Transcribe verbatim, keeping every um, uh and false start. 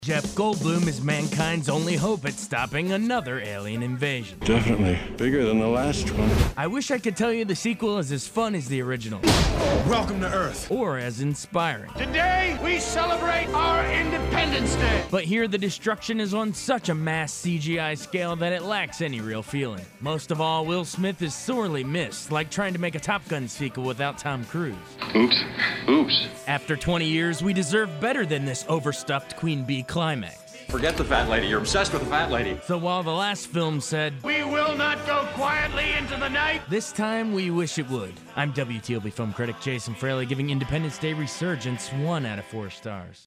Jeff Goldblum is mankind's only hope at stopping another alien invasion. Definitely bigger than the last one. I wish I could tell you the sequel is as fun as the original. Welcome to Earth. Or as inspiring. Today, we celebrate our Independence Day. But here, the destruction is on such a mass C G I scale that it lacks any real feeling. Most of all, Will Smith is sorely missed, like trying to make a Top Gun sequel without Tom Cruise. Oops. Oops. After twenty years, we deserve better than this overstuffed Queen Bee climax. Forget the fat lady. You're obsessed with the fat lady. So while the last film said, "We will not go quietly into the night," this time we wish it would. I'm W T O P film critic Jason Fraley, giving Independence Day Resurgence one out of four stars.